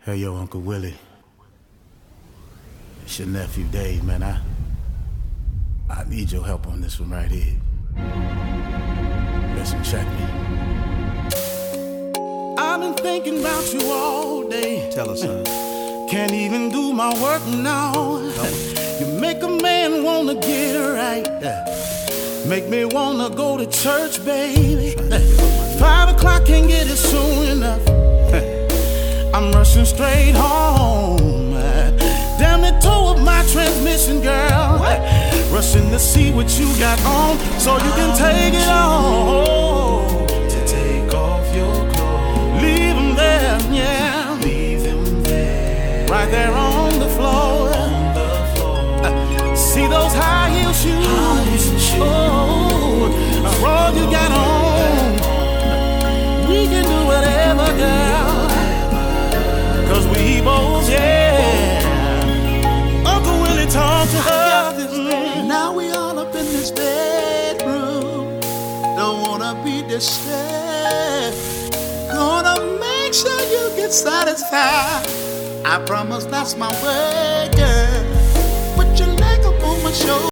Hey, yo, Uncle Willie. It's your nephew Dave, man. I need your help on this one right here. Listen, check me. I've been thinking about you all day. Tell us, son. Can't even do my work now. You make a man wanna get right. Make me wanna go to church, baby. 5 o'clock, can't get it soon enough. I'm rushing straight home. Damn it, toe up my transmission, girl. Rushing to see what you got on, so you can take it on. To take off your clothes. Leave them there, yeah. Leave them there. Right there on the floor. On the floor. See those high heel shoes? Oh, all you got on. We can do whatever, girl. 'Cause we both, yeah. Uncle Willie talked to her. Now we all up in this bedroom. Don't wanna be disturbed. Gonna make sure you get satisfied. I promise that's my word, girl. Put your leg up on my shoulder.